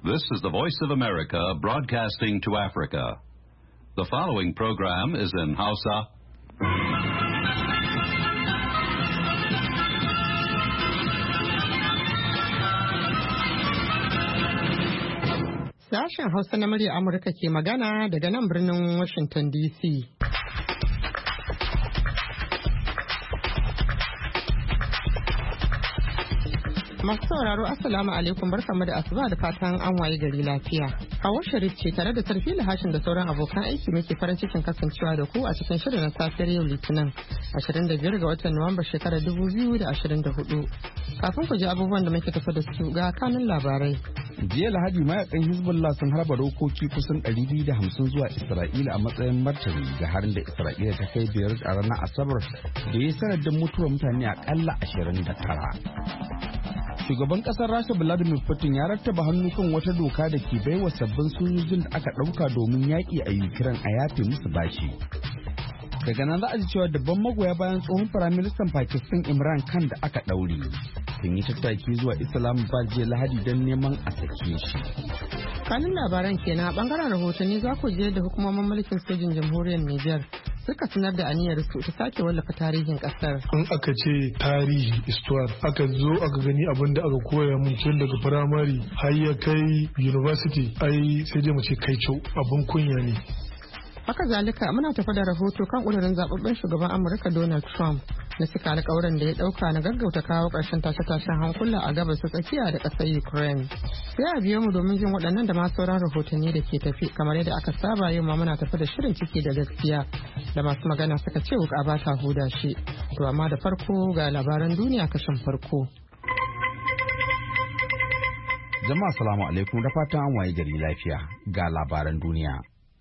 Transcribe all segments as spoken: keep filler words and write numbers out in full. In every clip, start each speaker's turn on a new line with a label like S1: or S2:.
S1: This is the Voice of America broadcasting to Africa. The following program is in Hausa.
S2: Sashen Hausa na murya Amurka ke magana daga nan birnin Washington D C. Masu sauraro Assalamu alaikum, barkamu da asuba da fatan an waye gari lafiya. Hawa Sharif ce tare da Sarfila Hashin da sauran abokan aiki muke farin cikin kasancewa da ku a cikin shirin na safiyar yau Litinin ashirin da biyar ga watan Nuwamba shekarar dubu biyu da ashirin da hudu. Kafin ku ji abubuwan da muke tafa da su ga kanun labarai.
S3: Jiya Lahadi mayakan Hezbollah sun harba rokoki kusan ɗari biyu da hamsin zuwa Isra'ila a matsayin martani ga harin da Isra'ila ta kai biyar a ranar Asabar da ya sanadin mutuwar mutane akalla ashirin da tara. Shugaban kasar Rasha Vladimir Putin ya rattaba hannu kan wata doka da ke baiwa sabbin sojojin da aka ɗauka domin yaƙi a Ukraine a yafe musu bashi. Daga nan za a ji cewa dabban magoya bayan tsohon firaministan Pakistan Imran Khan da aka ɗaure sun yi tattaki zuwa Islamabad jiya Lahadi don neman a sake shi.
S2: Kanin labaran kenan a bangaren rahotanni za ku je da hukumomin mulkin sojin jamhuriyar Nijar suka sanar da aniyar su ta sake wallafa tarihin kasar.
S4: In aka ce tarihi histoire aka zo aka gani abin da aka koya mun tun daga firamare har ya kai university ai sai dai mu ce kai co abin kunya ne.
S2: Haka zalika muna tafa da rahoto kan ƙudurin zababben shugaban Amurka Donald Trump na suka alƙawarin da ya ɗauka na gaggauta kawo ƙarshen tashe-tashen hankula a gabas ta tsakiya da ƙasar Ukraine. Sai a biyo mu domin jin waɗannan da masu sauran rahotanni da ke tafi kamar yadda aka saba yau ma muna tafi da shirin ciki da gaskiya da masu magana suka ce wuƙa ba ta huda shi. To amma da farko ga labaran duniya kashin farko.
S3: Jama'a salamu alaikum da fatan an waye gari lafiya ga labaran duniya.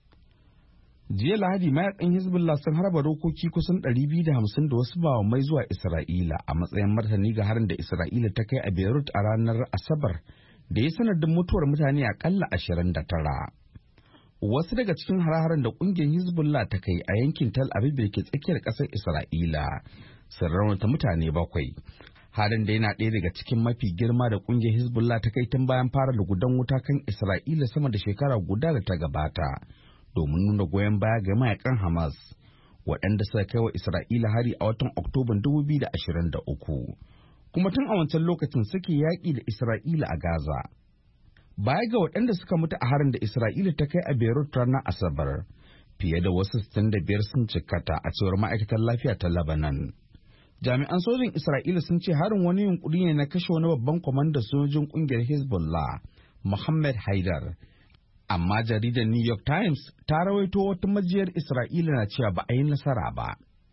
S3: Jiya Lahadi mayakan Hezbollah sun harba rokoki kusan ɗari biyu da hamsin da wasu bawamai zuwa Isra'ila a matsayin martani ga harin da Isra'ila ta kai a Beirut a ranar Asabar da ya sanadin mutuwar mutane akalla ashirin da tara. Wasu daga cikin hare-haren da ƙungiyar Hezbollah ta kai a yankin Tel Aviv da ke tsakiyar ƙasar Isra'ila sun raunata mutane bakwai. Harin da yana ɗaya daga cikin mafi girma da ƙungiyar Hezbollah ta kai tun bayan fara lugudan wuta kan Isra'ila sama da shekara guda da ta gabata. Domin nuna goyon baya ga mayakan Hamas waɗanda suka kai wa Isra'ila hari a watan Oktoban dubu biyu da ashirin da uku, kuma tun a wancan lokacin suke yaƙi da Isra'ila a Gaza. Baya ga waɗanda suka mutu a harin da Isra'ila ta kai a Beirut ranar Asabar, fiye da wasu sittin da biyar sun jikkata a cewar ma'aikatar lafiya ta Lebanon. Jami'an sojin Isra'ila sun ce harin wani yunkuri ne na kashe wani babban kwamandan sojojin ƙungiyar Hezbollah, Mohammed Haidar. Amma jaridar New York Times ta rawaito wata majiyar Isra'ila na cewa ba a yi nasara ba.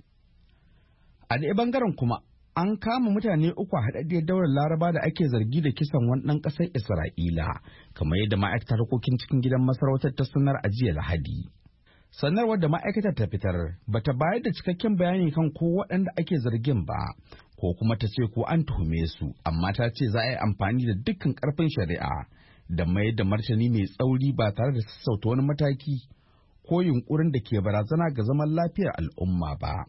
S3: A ɗaya bangaren kuma an kama mutane uku a haɗaɗɗiyar daular Laraba da ake zargi da kisan wani ɗan ƙasar Isra'ila, kamar yadda ma'aikatar harkokin cikin gidan masarautar ta sanar a jiya Lahadi. Sanarwar da ma'aikatar ta fitar ba ta bayar da cikakken bayani kan ko waɗanda ake zargin ba, ko kuma ta ce ko an tuhume su, amma ta ce za a yi amfani da dukkan ƙarfin shari'a da mai da martani mai tsauri ba tare da sassauta wani mataki ko yunkurin da ke barazana ga zaman lafiyar al'umma ba.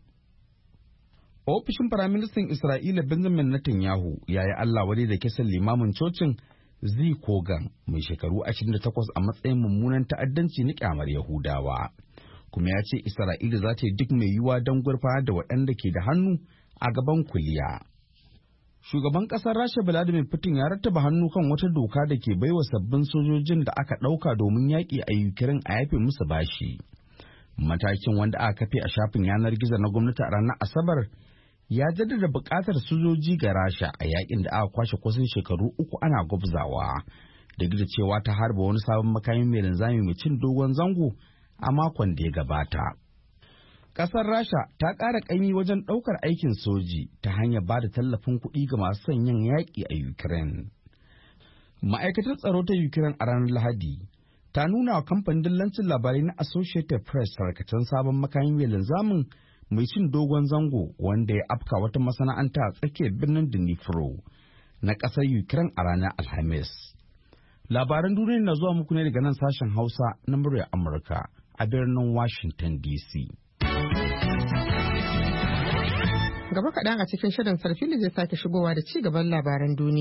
S3: Ofishin Firaministan Isra'ila Benjamin Netanyahu ya yi Allah wadai da kisan limamin cocin Zi Kogan mai shekaru ashirin da takwas a matsayin mummunan ta'addanci na kyamar Yahudawa. Kuma ya ce Isra'ila za ta yi duk mai yiwuwa don gurfanar da waɗanda ke da hannu a gaban kuliya. Shugaban ƙasar Rasha Vladimir Putin ya rattaba hannu kan wata doka da ke baiwa sabbin sojojin da aka ɗauka domin yaƙi a Ukraine a yafe musu bashi. Matakin wanda aka kafe a shafin yanar gizo na gwamnati a ranar Asabar ya jaddada buƙatar sojoji ga Rasha a yaƙin da aka kwashe kusan shekaru uku ana gwabzawa, duk da cewa ta harba wani sabon makami mai linzami mai cin dogon zango a makon da ya gabata. Ƙasar Rasha ta ƙara ƙaimi wajen ɗaukar aikin soji ta hanyar ba da tallafin kuɗi ga masu son yin yaƙi a Ukraine. Ma'aikatar tsaro ta Ukraine a ranar Lahadi ta nuna wa kamfanin dillancin labarai na Associated Press tarkacen sabon makami mai linzamin mai cin dogon zango wanda ya afka wata masana'anta a tsakiyar birnin Dnipro na ƙasar Ukraine a ranar Alhamis. Labaran duniya na zuwa muku ne daga nan sashen Hausa na muryar Amurka a birnin Washington D C.
S2: Gaba kaɗan a cikin shirin Sarfili zai sake shigowa da ci gaban labaran duniya.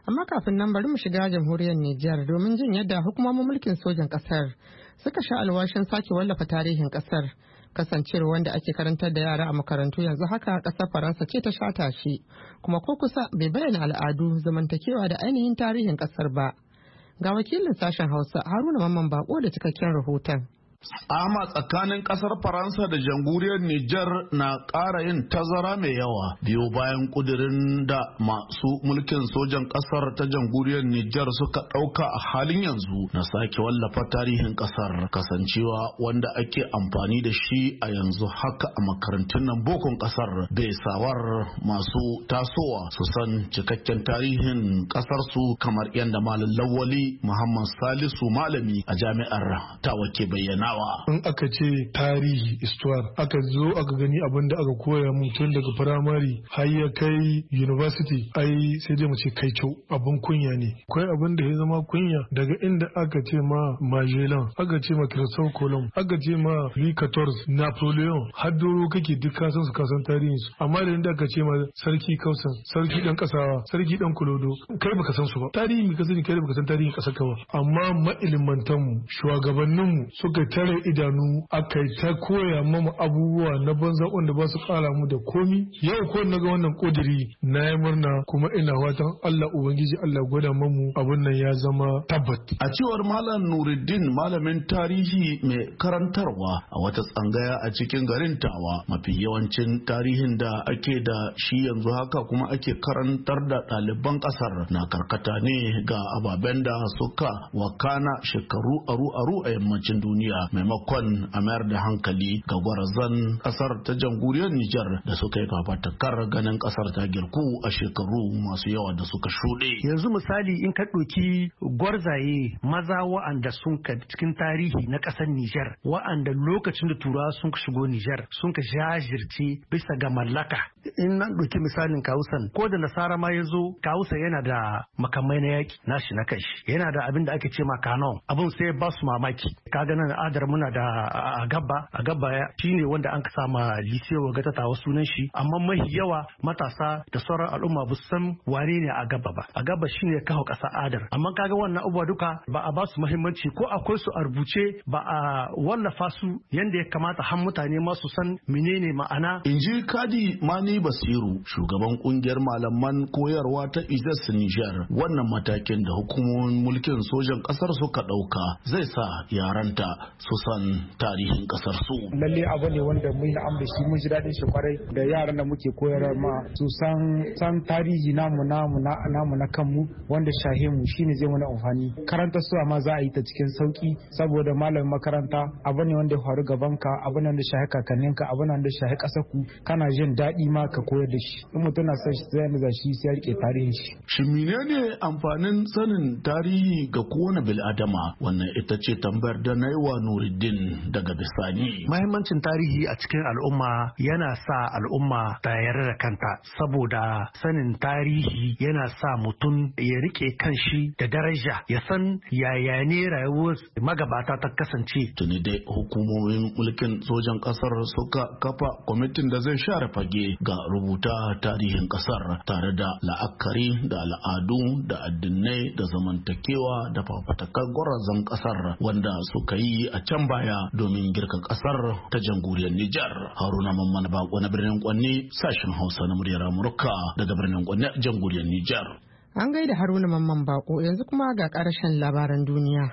S2: Amma kafin nan bari mu shiga jamhuriyar Nijar domin jin yadda hukumomin mulkin sojan kasar suka sha alwashin sake wallafa tarihin kasar. Kasancewar wanda ake karantar da yara a makarantu yanzu haka kasar Faransa ce ta shata shi, kuma ko kusa bai bayyana al'adu, zamantakewa da ainihin tarihin kasar ba. Ga wakilin sashen Hausa Haruna Mamman Bako da cikakken rahoton.
S5: Ama tsakanin kasar Faransa da jamhuriyar Nijar na ƙara yin tazara mai yawa biyo bayan kudirin da masu mulkin sojan kasar ta jamhuriyar Nijar suka ɗauka a halin yanzu na sake wallafa tarihin kasar, kasancewa wanda ake amfani da shi a yanzu haka a makarantun nan bokon kasar bai sawar masu tasowa su san cikakken tarihin kasar su kamar yadda Malam Lawali Muhammad Salisu malami a jami'ar Tawa ke bayyana.
S4: In aka ce tarihi histoire aka zo aka gani abin da aka koya mun tun daga firamare har ya kai university, ai sai dai mu ce kai kyau abin kunya ne. Akwai abin da ya zama kunya daga inda aka ce ma Magellan, aka ce ma Christophe Colomb, aka ce ma Louis quatorze, Napoleon, har doro kake duk ka san su ka san tarihin su. Amma da inda aka ce ma sarki Kausan, sarki dan kasawa, sarki dan Kulodo, kai baka san su ba. Tarihi mai ka sani, kai baka san tarihin kasar ka ba. Amma ma'ilimantan mu, shugabannin mu suka tare idanu aka yi ta koya mamu abubuwa na banza wanda ba su kara mu da komi. Yau ko na ga wannan kudiri na yi murna, kuma ina watan Allah Ubangiji Allah gwada mamu abun nan ya zama tabbat.
S5: A cewar Malam Nuruddin, malamin tarihi mai karantarwa a wata tsangaya a cikin garin Tawa, mafi yawancin tarihin da ake da shi yanzu haka kuma ake karantar da ɗaliban ƙasar na karkata ne ga ababen da suka wakana shekaru aru-aru a yammacin duniya, maimakon a mayar da hankali ga gwarazan kasar ta jamhuriyar Nijar da suka yi fafatakar ganin kasar ta girku a shekaru masu yawa da suka shuɗe.
S6: Yanzu misali in ka ɗauki gwarzaye maza wa'anda sun ka cikin tarihi na ƙasar Nijar, wa'anda lokacin da turawa sun shigo Nijar sun ka jajirce bisa ga mallaka. In nan ɗauki misalin Kawusan, ko da Nasara ma ya zo, Kawusa yana da makamai na yaƙi nashi na kashi, yana da abin da ake ce ma kanon, abin sai ba su mamaki. Kaga nan adar muna da agabba agabba shine wanda an kasa ma lisewa ga tatawa sunan shi, amma mahi yawa matasa da sauran al'umma ba san wane ne agabba ba. Agabba shine kawo kasa adar, amma kaga wannan abubuwa duka ba a ba su muhimmanci, ko akwai su a rubuce ba a wallafa su yanda ya kamata har mutane ma su san menene ma'ana.
S5: Inji Kadi Mani Basiru, shugaban kungiyar malaman koyarwa ta I Z S Niger, wannan matakin da hukumomin mulkin sojan kasar suka dauka zai sa yaranta su san tarihin kasar su.
S7: Lalle abu ne wanda mun na'am da shi, mun ji daɗin shi kwarai, da yaran da muke koyar ma su san san tarihi namu namu na namu na kanmu wanda shahe mu shine zai mana amfani. Karanta su amma za a yi ta cikin sauki, saboda malamin makaranta abu ne wanda ya faru gaban ka, abu ne wanda shahe kakannin ka, abu ne wanda shahe kasar ku, kana jin daɗi ma ka koyar da shi. In mutum na son shi zai naza shi sai ya rike tarihin shi.
S5: Shin menene amfanin sanin tarihi ga kowane bil'adama? Wannan ita ce tambayar da na yi wa Nuruddin daga bisani.
S6: Mahimmancin tarihi a cikin al'umma yana sa al'umma ta yarda da kanta, saboda sanin tarihi yana sa mutum ya rike kanshi da daraja, ya san yaya ne rayuwar magabata ta kasance.
S5: Tuni dai hukumomin mulkin sojan kasar suka kafa kwamitin da zai share fage ga rubuta tarihin kasar, tare da la'akari da al'adu da addinai da zamantakewa da fafatakar gwarazan kasar wanda suka yi a can baya domin girka kasar ta jamhuriyar Nijar. Haruna Mamman Bako na birnin Kwanne, sashen Hausa na muryar Amurka daga birnin Kwanne, jamhuriyar Nijar.
S2: An gaida Haruna Mamman Bako, yanzu kuma ga ƙarshen labaran duniya.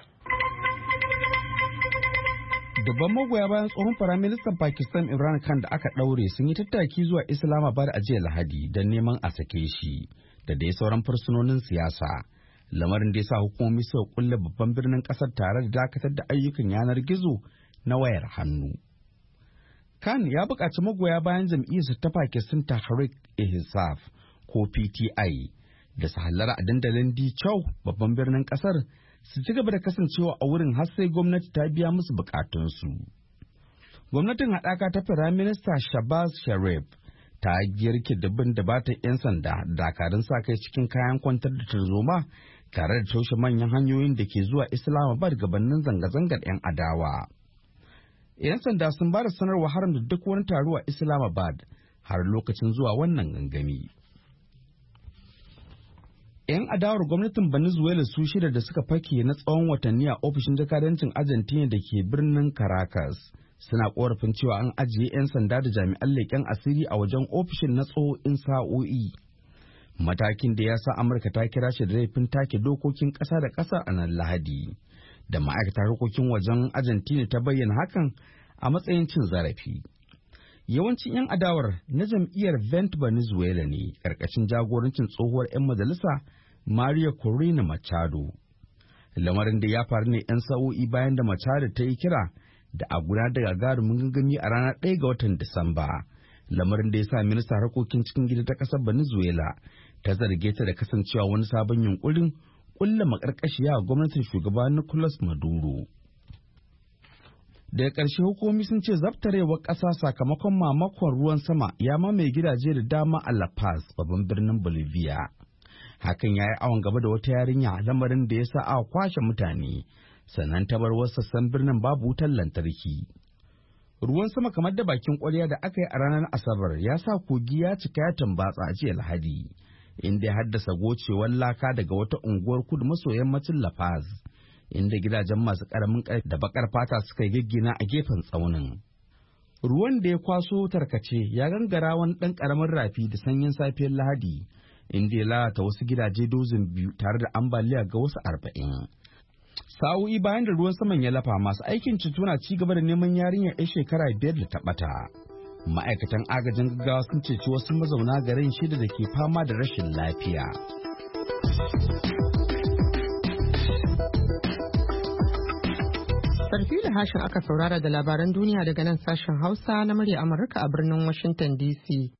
S3: Dubban magoya bayan tsohon firaministan Pakistan Imran Khan da aka ɗaure sun yi tattaki zuwa Islamabad a jiya Lahadi don neman a sake shi da dai sauran fursunonin siyasa. Lamarin da ya sa hukumomi suka kulle babban birnin ƙasar tare da dakatar da ayyukan yanar gizo na wayar hannu. Khan ya buƙaci magoya bayan jam'iyyarsa ta Pakistan Tehreek-e-Insaf ko P T I da su hallara a dandalin Di Chow babban birnin ƙasar su ci gaba da kasancewa a wurin har sai gwamnati ta biya musu bukatunsu. Gwamnatin haɗaka ta Firaminista Shahbaz Sharif ta girke dubbin da bata 'yan sanda dakarun sa kai cikin kayan kwantar da tarzoma tare da toshe manyan hanyoyin da ke zuwa Islamabad gabanin zanga-zangar 'yan adawa. 'Yan sanda sun ba da sanarwa haramta duk wani taro a Islamabad har lokacin zuwa wannan gangami. 'Yan adawar gwamnatin Venezuela su shida da suka fake na tsawon watanni a ofishin jakadancin Argentina da ke birnin Caracas suna korafin cewa an ajiye 'yan sanda da jami'an leƙen asiri a wajen ofishin na tsohon sa'o'i. Matakin da ya sa Amurka ta kira shi da laifin take dokokin ƙasa da ƙasa a nan Lahadi, da ma'aikatar harkokin wajen Argentina ta bayyana hakan a matsayin cin zarafi. Yawancin 'yan adawar na jam'iyyar Vent Venezuela ne ƙarƙashin jagorancin tsohuwar 'yan majalisa Maria Corina Machado. Lamarin da ya faru ne 'yan sa'o'i bayan da Machado ta yi kira da a gudanar da gagarumin gangami a ranar ɗaya ga watan Disamba. Lamarin da ya sa minista harkokin cikin gida ta ƙasar Venezuela ta zarge ta da kasancewa wani sabon yunkurin ƙulla maƙarƙashiya a gwamnatin shugaba Nicolas Maduro. Daga ƙarshe hukumomi sun ce zabtarewar ƙasa sakamakon mamakon ruwan sama ya mamaye gidaje da dama a La Paz, babban birnin Bolivia. Hakan ya yi awon gaba da wata yarinya, lamarin da ya sa aka kwashe mutane, sannan ta bar wasu sassan birnin babu wutar lantarki. Ruwan sama kamar da bakin ƙwarya da aka yi a ranar Asabar ya sa kogi ya cika ya tambatsa a jiya Lahadi, inda ya haddasa gocewar laka daga wata unguwar kudu maso yammacin La Paz, inda gidajen masu ƙaramin ƙarfi da baƙar fata suka yi giggina a gefen tsaunin. Ruwan da ya kwaso tarkace ya gangara wani ɗan ƙaramin rafi da sanyin safiyar Lahadi, inda ya lalata wasu gidaje dozin biyu tare da ambaliya ga wasu arba'in. Sa'o'i bayan da ruwan saman ya lafa, masu aikin ceto na ci gaba da neman yarinyar 'yan shekara biyar da ta ɓata. Ma'aikatan agajin gaggawa sun ceci wasu mazauna garin shida da ke fama da rashin lafiya.
S2: Sarfila Hashin aka saurara da labaran duniya daga nan sashen Hausa na murya Amurka a birnin Washington D C.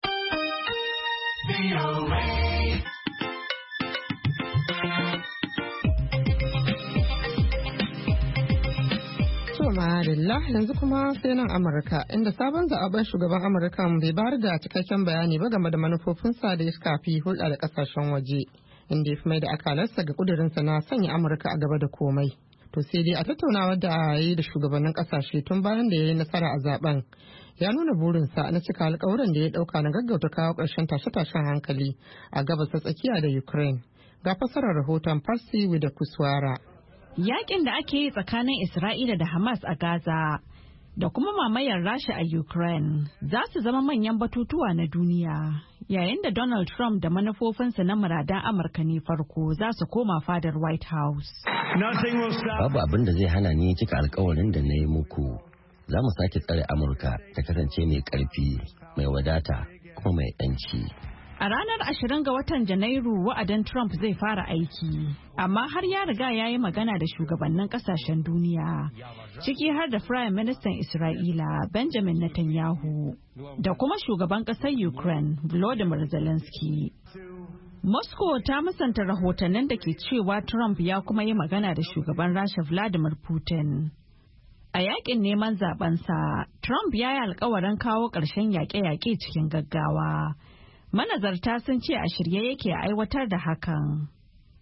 S2: Madalla yanzu kuma sai nan Amurka, inda sabon zaɓen shugaban Amurka bai bayar da cikakken bayani ba game da manufofinsa da ya shafi hulɗa da ƙasashen waje, inda ya fi mai da akalarsa ga ƙudurinsa na sanya Amurka a gaba da komai. To sai dai a tattaunawar da ya yi da shugabannin ƙasashe tun bayan da ya yi nasara a zaben, ya nuna burinsa na cika alƙawuran da ya ɗauka na gaggauta kawo ƙarshen tashe-tashen hankali a gabas ta tsakiya da Ukraine. Ga fasarar rahoton Farsi da Kuswara.
S8: Yakin da ake yi tsakanin Isra'ila da Hamas a Gaza da kuma mamayar Rasha a Ukraine za su zama manyan batutuwa na duniya, yayin da Donald Trump da manufofinsa na muradan Amurka ne farko za su koma fadar White House.
S9: Babu abin da zai hana ni cika alkawarin da na yi muku. Za mu sake tsare Amurka ta kasance mai ƙarfi, mai wadata kuma mai 'yanci.
S8: A ranar ashirin ga watan Janairu wa'adin Trump zai fara aiki, amma har ya riga ya yi magana da shugabannin kasashen duniya, ciki har da Firayim Ministan Isra'ila Benjamin Netanyahu da kuma shugaban ƙasar Ukraine Volodymyr Zelensky. Moscow ta musanta rahotannin da ke cewa Trump ya kuma yi magana da shugaban Rasha Vladimir Putin. A yakin neman zabensa, Trump ya yi alkawarin kawo ƙarshen yaƙe-yaƙe cikin gaggawa. Manazarta sun ce a shirye yake aiwatar da hakan.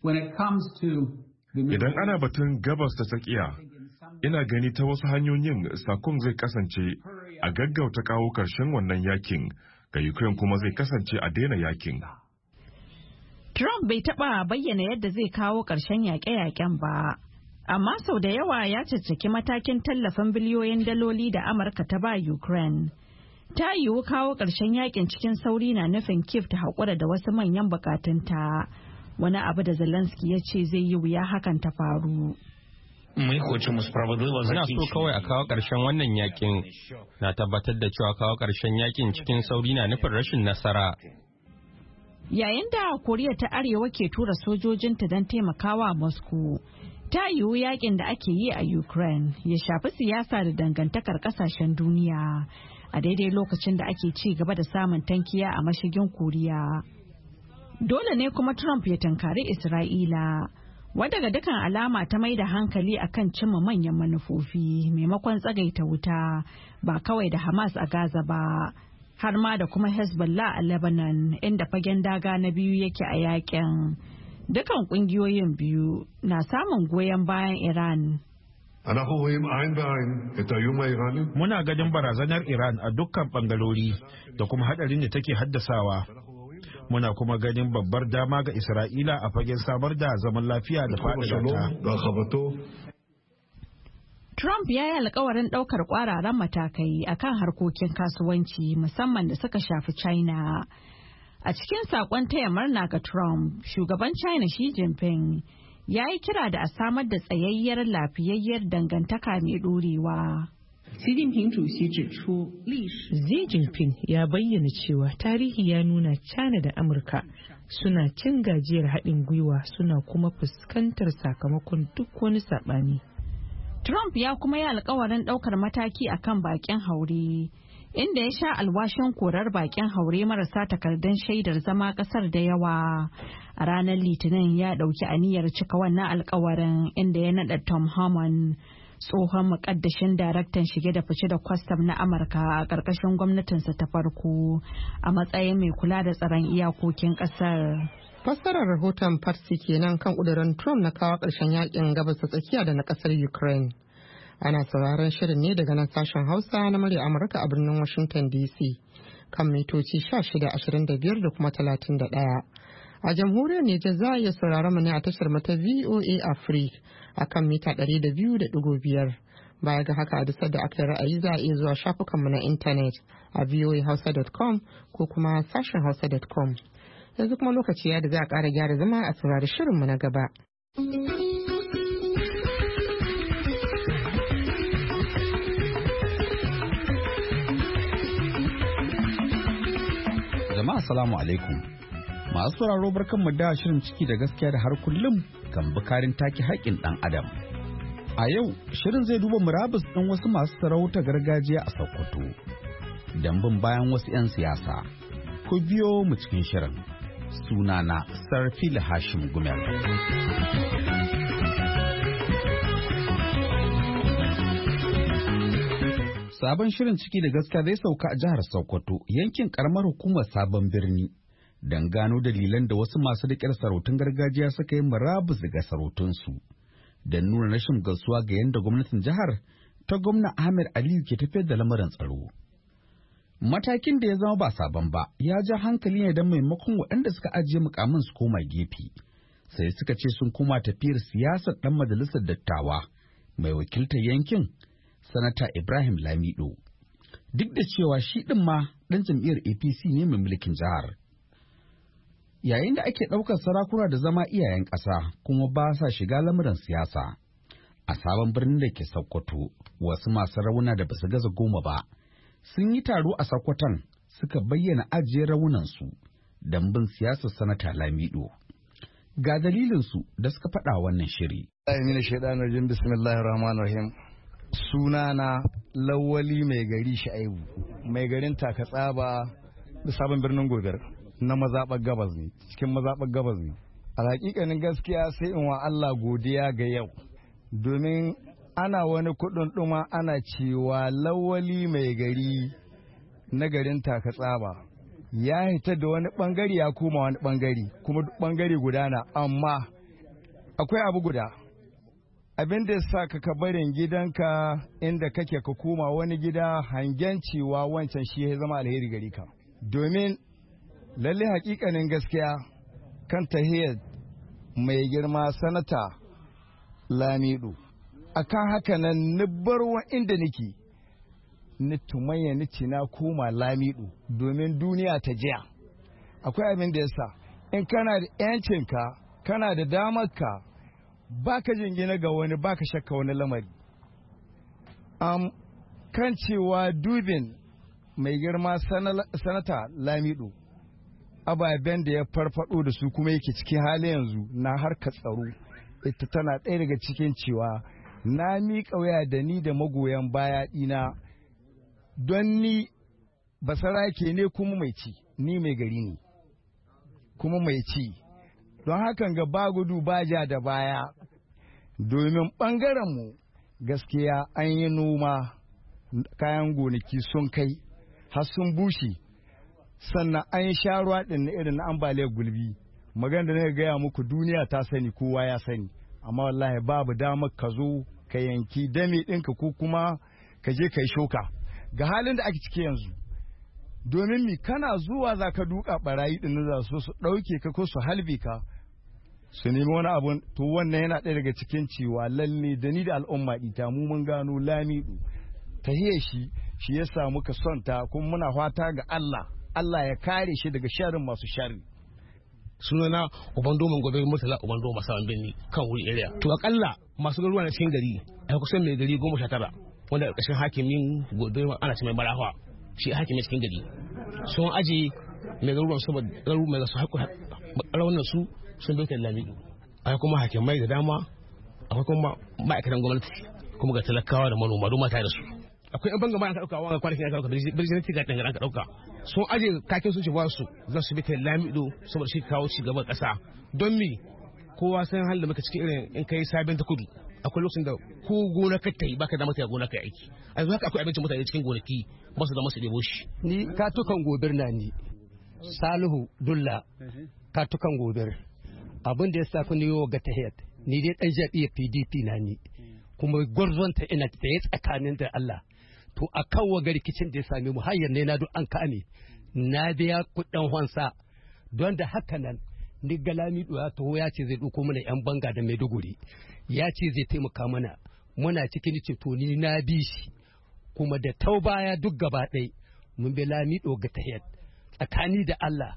S10: Idan ana batun gabas ta tsakiya, ina gani ta wasu hanyoyin sakon zai kasance a gaggauta kawo ƙarshen wannan yakin, ga Ukraine kuma zai kasance a daina yakin.
S8: Trump bai taɓa bayyana yadda zai kawo ƙarshen yaƙe-yaƙen ba, amma sau da yawa ya caccaki matakin tallafin biliyoyin daloli da Amurka ta ba Ukraine. Ta yiwu kawo ƙarshen yakin cikin sauri na nufin Kiev ta haƙura da wasu manyan bukatunta, wani abu da Zelensky ya ce zai yi wuya hakan ta faru.
S11: Muna so kawai a kawo ƙarshen wannan yakin, na tabbatar da cewa kawo ƙarshen yakin cikin sauri na nufin rashin nasara.
S8: Yayin da Koriya ta Arewa ke tura sojojinta don taimakawa Moscow, ta yiwu yakin da ake yi a Ukraine ya shafi siyasa da dangantakar ƙasashen duniya. A daidai lokacin da ake ci gaba da samun tankiya a mashigin Koriya. Dole ne kuma Trump ya tankari Isra'ila, wadda ga dukan alama ta mai da hankali akan cimma manyan manufofi maimakon tsagaita wuta, ba kawai da Hamas a Gaza ba, har ma da kuma Hezbollah a Lebanon, inda fagen daga na biyu yake a yakin. Dukan kungiyoyin biyu na samun goyon bayan Iran.
S12: Muna ganin barazanar Iran a dukkan bangarori da kuma hadarin da take haddasawa. Muna kuma ganin babbar dama ga Isra'ila a fagen samar da zaman lafiya da faɗaɗa.
S8: Trump ya yi alkawarin ɗaukar ƙwararan matakai akan harkokin kasuwanci musamman da suka shafi China. A cikin saƙon taya murna ga Trump, shugaban China Xi Jinping ya yi kira da a samar da tsayayyar lafiyayyar dangantaka mai ɗorewa.
S13: Xi Jinping ya bayyana cewa tarihi ya nuna China da Amurka suna cin gajiyar haɗin gwiwa suna kuma fuskantar sakamakon duk wani saɓani.
S8: Trump ya kuma yi alkawarin ɗaukar mataki akan baƙin haure, inda ya sha alwashin korar baƙin haure marasa takardun shaidar zama ƙasar da yawa. A ranar Litinin ya ɗauki aniyar cika wannan alkawarin, inda ya naɗa Tom Harmon, tsohon muƙaddashin daraktan shige da fice da kwastam na Amurka a ƙarƙashin gwamnatinsa ta farko, a matsayin mai kula da tsaron iyakokin ƙasar.
S2: Fassarar rahoton Farsi kenan kan ƙudurin Trump na kawo ƙarshen yakin gabas ta tsakiya da na ƙasar Ukraine. Ana sauraron shirin ne daga nan sashen Hausa na murya Amurka a birnin Washington D C kan mitoci shida ashirin da biyar da kuma talatin da ɗaya. A jamhuriyar Nijar za a iya sauraron mu ne a tashar mata V O A Africa a kan mita ɗari da biyu da ɗigo biyar. Baya ga haka a duk da aka yi ra'ayi za a iya zuwa shafukanmu na intanet a voa hausa dot com ko kuma sashen hausa dot com. Yanzu kuma lokaci ya da za a ƙara gyara zama a saurari shirinmu na gaba.
S3: Jama'a salamu alaikum. Masu sauraro barkanmu da shirin ciki da gaskiya da har kullum kan bukarin take haƙƙin ɗan adam. A yau shirin zai duba murabus ɗin wasu masu sarauta gargajiya a Sokoto. Dambun bayan wasu 'yan siyasa. Ku biyo mu cikin shirin. Sunana Sarfil Hashim Gumel. Sabon shirin ciki da gaskiya zai sauka a jihar Sokoto, yankin karamar hukumar Sabon Birni, don gano dalilan da wasu masu riƙe sarautun gargajiya suka yi murabus daga sarautunsu, don nuna rashin gamsuwa ga yadda gwamnatin jihar ta gwamna Ahmed Aliyu ke tafiyar da lamarin tsaro. Matakin da ya zama ba sabon ba ya ja hankali ne don maimakon waɗanda suka ajiye mukamin su koma gefe, sai suka ce sun koma tafiyar siyasar ɗan majalisar dattawa mai wakiltar yankin, Sanata Ibrahim Lamido. Duk da cewa shi ɗin ma ɗan jam'iyyar A P C ne mai mulkin jihar. Yayin da ake ɗaukar sarakuna da zama iyayen ƙasa kuma ba sa shiga lamuran siyasa, a sabon birnin da ke Sokoto, wasu masu rauna da basu gaza goma ba, sun yi taro a Sokoton suka bayyana ajiye raunansu don bin siyasar Sanata Lamido. Ga dalilinsu da suka faɗa wannan shiri.
S14: Sunana Lawali mai gari Sha'ibu, mai garin Takatsaba da sabon birnin Gogar na mazaɓar gabas ne, cikin mazaɓar gabas ne. A hakikanin gaskiya sai in wa Allah godiya ga yau, domin ana wani kuɗin ɗuma ana cewa Lawali mai gari na garin Takatsaba ya hita da wani ɓangare ya koma wani ɓangare, kuma ɓangare guda na, amma akwai abu guda. Abin da ya sa ka barin gidanka inda kake ka koma wani gida hangen cewa wancan shi ya zama alheri gari ka. Domin lalle hakikanin gaskiya kan tahiyar mai girma Sanata Lamido. Akan haka nan ni barwa inda nake ni tumayya ni ci na koma Lamido domin duniya ta jiya. Akwai abin da ya sa in kana da 'yancinka kana da damarka baka jingina ga wani baka shakka wani lamari. Um, kan cewa dubin mai girma Sanata Lamido ababen da ya farfado da su kuma yake cikin hali yanzu na harkar tsaro, ita tana ɗaya daga cikin cewa na miƙa waya da ni da magoyan baya ɗina, don ni basarake ne kuma mai ci, ni mai gari ne kuma mai ci. Don hakan ga ba gudu ba ja da baya, domin ɓangarenmu gaskiya an yi noma, kayan gonaki sun kai har sun bushe, sannan an yi sha ruwa ɗin na irin na ambaliyar gulbi. Magana da na gaya muku duniya ta sani, kowa ya sani, amma wallahi babu damar ka zo ka yanki dame ɗinka ko kuma ka je ka yi shoka. Ga halin da ake ciki yanzu, domin mi kana zuwa za ka duka barayi din za su su ɗauke ka ko su halbe ka su nemi wani abun to wannan yana ɗaya daga cikin cewa lalle da ni da al'umma ita mu mun gano lamido ta shi shi ya samu ka son ta kuma muna fata ga Allah Allah ya kare shi daga sharrin masu sharri.
S15: Sunana Ubandoman Gobe Murtala Ubandoma Sawan Birni kan wuri area. To akalla masu garuruwa na cikin gari a kusan mai gari goma sha tara wanda ƙarshen hakimin Gobe ana ce mai Barawa shi hakimin cikin gari. Sun aje mai garuruwan saboda garuruwan mai su haƙu raunin su sun bai kan lamido. Akwai kuma hakimai da dama akwai kuma ma'aikatan gwamnati kuma ga talakawa da manoma don mata da su. Akwai yan banga ma aka dauka wanga kwanakin aka dauka birnin tiga dan aka dauka sun aje kakin sun ce ba su za su bi ta lamido saboda shi kawo ci gaban kasa don me kowa san halin da muka cikin irin in kai sabin ta kudu akwai lokacin da ko gona ka tai baka da mata gona kai aiki a yanzu haka akwai abincin mutane cikin gonaki ba su da masu debo shi
S16: ni katukan gobir na ni Salihu Dulla katukan gobir abin da yasa kun yi ga tahiyat ni dai dan jabi P D P na ni kuma gwarzonta ina tsaye tsakanin da Allah to a kan waga rikicin da ya same mu hayar ne na duk an kame na biya kudin hansa don da haka nan ni galami ya taho ya ce zai duko mana yan banga da Maiduguri ya ce zai taimaka mana muna cikin ce to ni na bi shi kuma da taubaya duk gaba ɗaya mun bi lami ga tahiyar tsakani da Allah.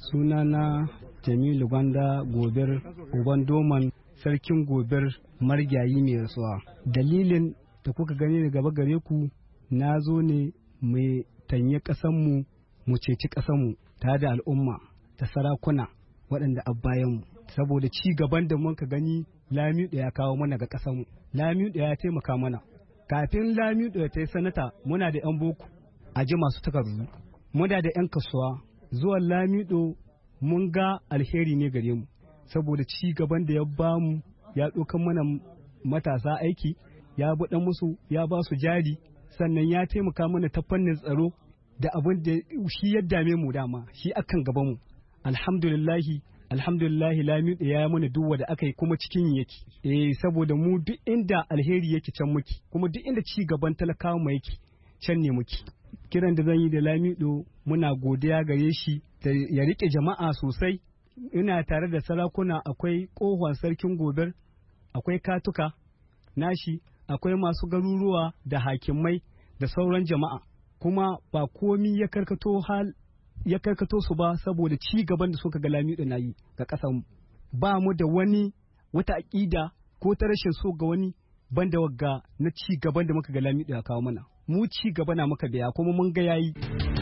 S17: Sunana Jamilu Gwanda Gobir Uban Doman Sarkin Gobir Margayi mai rasuwa. Dalilin da kuka gani gaba gare ku na zo ne mai tanye ƙasanmu mu ceci ƙasanmu tare da al'umma da sarakuna waɗanda a bayanmu saboda ci gaban da muka gani Lamido ya kawo mana ga ƙasanmu. Lamido ya taimaka mana. Kafin Lamido ya ta yi sanata muna da 'yan boko a ji masu takardu. Muna da 'yan kasuwa zuwan Lamido mun ga alheri ne gare mu saboda ci gaban da ya bamu ya ɗaukan mana matasa aiki ya buɗe musu ya ba su jari sannan ya taimaka mana ta fannin tsaro da abin da shi ya dame mu dama shi akan gaban mu alhamdulillahi alhamdulillahi Lamido ya mana duk wanda aka yi kuma cikin yake eh saboda mu duk inda alheri yake can muke kuma duk inda ci gaban talakawa mu yake can ne muke kiran da zan yi da Lamido muna godiya gare shi da ya rike jama'a sosai ina tare da sarakuna akwai kohon sarkin Gobir akwai katuka nashi akwai masu garuruwa da hakimai da sauran jama'a kuma ba komi ya karkato hal ya karkato su ba saboda ci gaban da suka ga Lamido na yi ga ƙasar ba mu da wani wata aƙida ko ta rashin so ga wani banda wagga na ci gaban da muka ga Lamido ya kawo mana mu ci gaba na muka biya kuma mun ga yayi.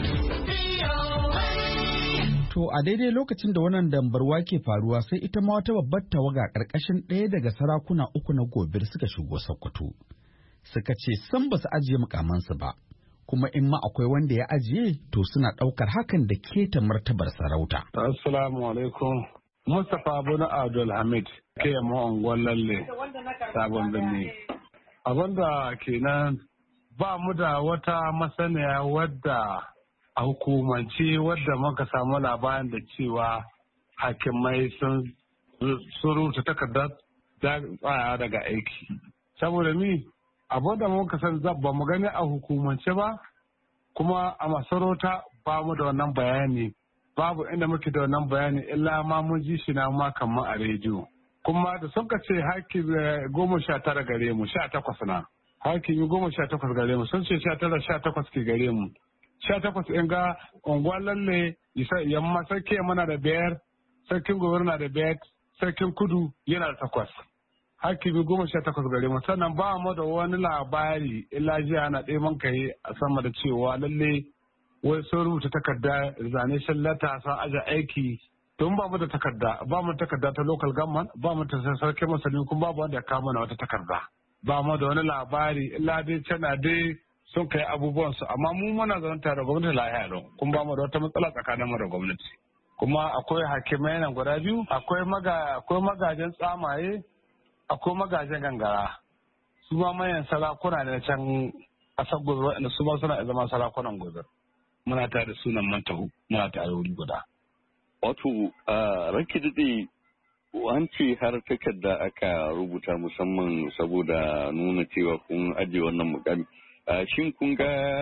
S3: To a daidai lokacin da wannan dambarwa ke faruwa sai ita ma wata babbar tawaga ƙarƙashin ɗaya daga sarakuna uku na Gobir suka shigo Sokoto. Suka ce san ba su ajiye mukamansu ba, kuma in ma akwai wanda ya ajiye to suna ɗaukar hakan da keta martabar sarauta.
S18: Assalamu alaikum. Mustapha Abuna Abdul Hamid ke mu unguwar lalle sabon birni. Abinda kenan ba mu da wata masaniya wadda a hukumance wadda muka samu labarin da cewa hakimai sun rubuta takardar tsaya daga aiki saboda ni abu da muka san ba mu gani a hukumance ba kuma a masarauta ba mu da wannan bayani babu inda muke da wannan bayani illa ma mun ji shi na ma kamar a rediyo kuma da sun ka ce haki goma sha tara gare mu sha takwas na hakimi goma sha takwas gare mu sun ce sha tara sha takwas ke gare mu sha takwas in ga unguwar lalle yamma sarki mana da biyar sarkin gobe na da biyar sarkin kudu yana da takwas hakimi goma sha takwas gare mu sannan ba mu da wani labari illa jiya na ɗaya man kai a sama da cewa lalle wai sun rubuta takarda zane shallata sun aje aiki don ba mu da takarda ba mu da takarda ta local government ba mu da sarkin masanin kuma babu wanda ya kawo mana wata takarda ba mu da wani labari illa dai tana dai sun kai abubuwan su amma mu muna zaune tare da gwamnati lahiya lau kuma ba mu da wata matsala tsakanin mu da gwamnati kuma akwai hakimai nan guda biyu akwai maga akwai magajen tsamaye akwai magajen gangara su ma mayan sarakuna ne can kasar gobe waɗanda su ma suna zama sarakunan gobe muna tare da sunan mantahu muna tare wuri guda.
S19: Wato a ranki daɗe an ce har takarda aka rubuta musamman saboda nuna cewa kun ajiye wannan mukami. Shin kun ga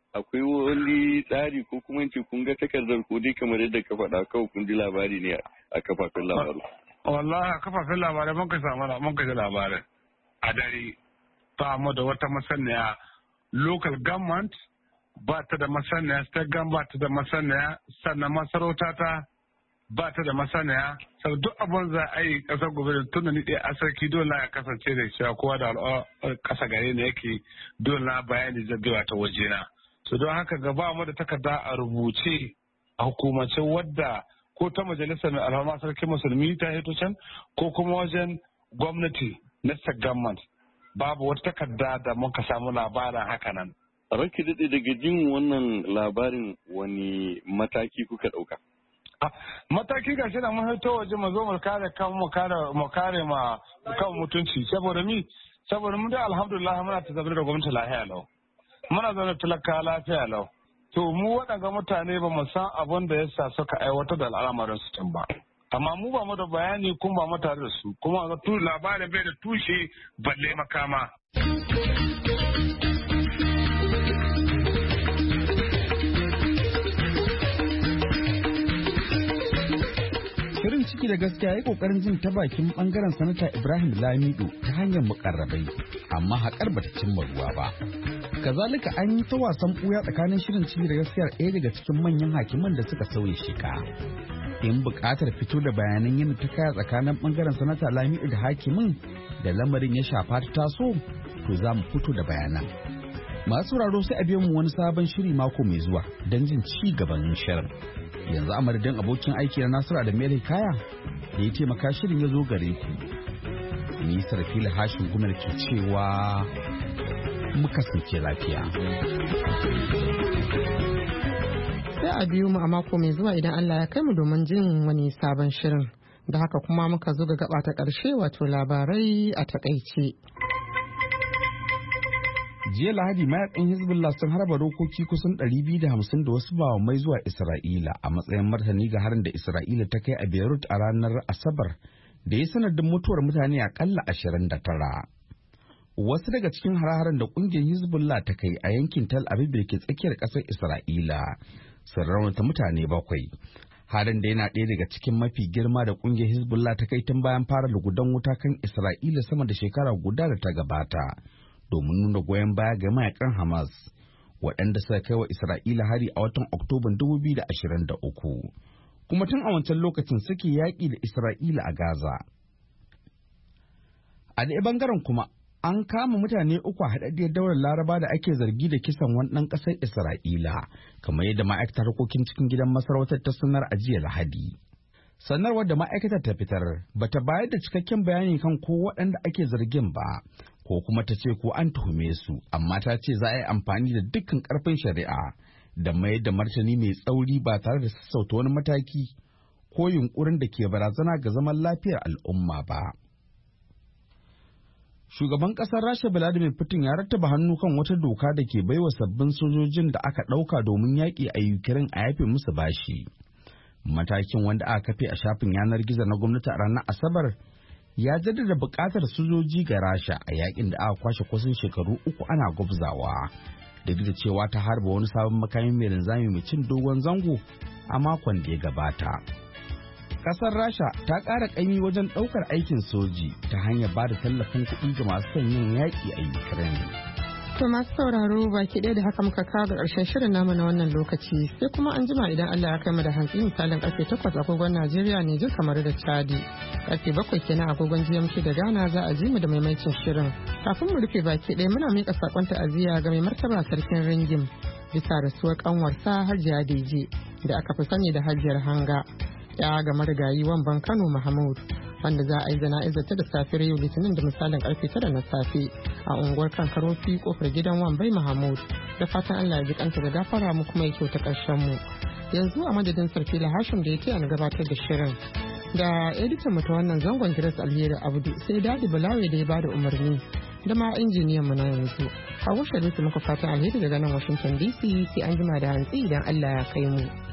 S19: akwai wani tsari ko kuma ce kun ga takardar ko dai kamar yadda ka faɗa kawai kun ji labari ne a kafafen labaru.
S18: Wallahi a kafafen labarai mun ka samu mun ka ji labarin a dare ba mu da wata masaniya local government ba ta da masaniya state government ba ta da masaniya sannan masarauta ta ba ta da masaniya sau duk abin za a yi kasar gobe tun da ni ɗaya a sarki dole ya kasance da cewa kowa da ƙasa gare ne yake dole na bayani zaggewa ta wajena. So don haka gaba mu da takarda a rubuce a hukumance wadda ko ta majalisar al'amma sarki musulmi ta hito can ko kuma wajen gwamnati na state government babu wata takarda da muka samu labarin haka nan.
S19: Ranki daɗe daga jin wannan labarin wani mataki kuka ɗauka?
S18: Mataki ga shi da mun hito waje mu zo mu kare kan mu kare mu kare ma kan mutunci saboda mi saboda mun da alhamdulillah muna ta zabar da gwamnati lafiya lau muna zaune talaka lafiya lau to mu waɗanga mutane ba mu san abin da yasa suka aiwatar da al'amarin su can ba amma mu ba mu da bayani kuma ba mu tare da su kuma ga tu labarin bai da tushe balle makama.
S3: Shirin ciki da gaskiya ya kokarin jin ta bakin bangaren sanata Ibrahim Lamido ta hanyar mukarrabai amma haƙar bata cimma ruwa ba. Kazalika an yi ta wasan ɓuya tsakanin shirin ciki da gaskiyar ɗaya daga cikin manyan hakiman da suka sauya sheka. In buƙatar fito da bayanan yin ta kaya tsakanin bangaren sanata Lamido da hakimin da lamarin ya shafa ta taso to za mu fito da bayanan. Masu sauraro sai a biyo mu wani sabon shiri mako mai zuwa don jin ci gaban shirin. Yanzu a madadin abokin aiki na Nasiru da Mary Kaya da ya taimaka shirin ya zo gare ku. Ni Sarfila Hashin Gumar ke cewa muka sauke lafiya.
S2: Sai a biyo mu a mako mai zuwa idan Allah ya kai mu domin jin wani sabon shirin. Da haka kuma muka zo ga gaba ta ƙarshe wato labarai a takaice.
S3: Jiya Lahadi mayakan Hezbollah sun harba rokoki kusan ɗari biyu da hamsin da wasu bawa mai zuwa Isra'ila a matsayin martani ga harin da Isra'ila ta kai a Beirut a ranar Asabar da ya sanadin mutuwar mutane akalla ashirin da tara. Wasu daga cikin hare-haren da ƙungiyar Hezbollah ta kai a yankin Tel Aviv da ke tsakiyar ƙasar Isra'ila sun raunata mutane bakwai. Harin da yana ɗaya daga cikin mafi girma da ƙungiyar Hezbollah ta kai tun bayan fara lugudan wuta kan Isra'ila sama da shekara guda da ta gabata. Domin nuna goyon baya ga mayakan Hamas waɗanda suka kai wa Isra'ila hari a watan Oktoban dubu biyu da ashirin da uku, kuma tun a wancan lokacin suke yaƙi da Isra'ila a Gaza. A ɗaya bangaren kuma an kama mutane uku a haɗaɗɗiyar daular Laraba da ake zargi da kisan wani ɗan ƙasar Isra'ila, kamar yadda ma'aikatar harkokin cikin gidan masarautar ta sanar a jiya Lahadi. Sanarwar da ma'aikatar ta fitar bata bayar da cikakken bayani kan ko waɗanda ake zargin ba, ko kuma ta ce ko an tuhume su, amma ta ce za a yi amfani da dukkan ƙarfin shari'a da mayar da martani mai tsauri ba tare da sassauta wani mataki ko yunkurin da ke barazana ga zaman lafiyar al'umma ba. Shugaban ƙasar Rasha Vladimir Putin ya rattaba hannu kan wata doka da ke baiwa sabbin sojojin da aka ɗauka domin yaƙi a Ukraine a yafe musu bashi. Matakin wanda aka kafe a shafin yanar gizo na gwamnati a ranar Asabar ya jaddada buƙatar sojoji ga Rasha a yakin da aka kwashe kusan shekaru uku ana gwabzawa, da duk da cewa ta harba wani sabon makamin mai linzami mai cin dogon zango a makon da ya gabata. Kasar Rasha ta ƙara ƙaimi wajen ɗaukar aikin soji ta hanyar ba da tallafin kuɗi ga masu son yin yaƙi a Ukraine.
S2: To masu sauraro baki ɗaya da haka muka kawo ga ƙarshen shirin namu na wannan lokaci, sai kuma an jima idan Allah ya kai mu da hantsi misalin ƙarfe takwas agogon Najeriya ne jin kamar da Chadi. Ƙarfe bakwai kenan agogon G M T da Ghana za a ji mu da maimaicin shirin. Kafin mu rufe baki ɗaya muna miƙa saƙon ta'aziyya ga mai martaba sarkin Ringim bisa rasuwar ƙanwarsa Hajiya Deje da aka fi sani da Hajiyar Hanga. Ya ga marigayi Wamban Kano Mahmud, wanda za a yi jana'izar ta da safiyar yau Litinin da misalin karfe tara na safe a unguwar Kankarofi kofar gidan Wambai Mahmud. Da fatan Allah ya ji kanta da gafara mu kuma ya kyauta karshen mu. Yanzu a madadin Sarfila Hashim da ya taya na gabatar da shirin da editan mu ta wannan zangon Giras Alheri Abdu, sai Dadi Balawe da ya bada umarni da ma injiniyan mu na yanzu. Hawa Sharifu muka fatan alheri daga nan Washington D C, sai an jima da hantsi idan Allah ya kai mu.